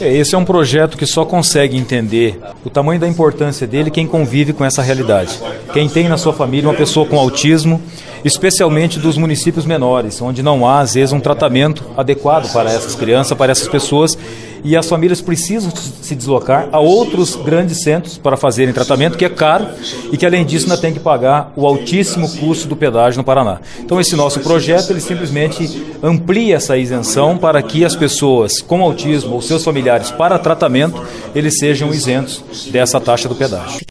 Esse é um projeto que só consegue entender o tamanho da importância dele quem convive com essa realidade. Quem tem na sua família uma pessoa com autismo, especialmente dos municípios menores, onde não há, às vezes, um tratamento adequado para essas crianças, para essas pessoas, e as famílias precisam se deslocar a outros grandes centros para fazerem tratamento, que é caro e que, além disso, ainda tem que pagar o altíssimo custo do pedágio no Paraná. Então, esse nosso projeto, ele simplesmente amplia essa isenção para que as pessoas com autismo ou seus familiares para tratamento, eles sejam isentos dessa taxa do pedágio.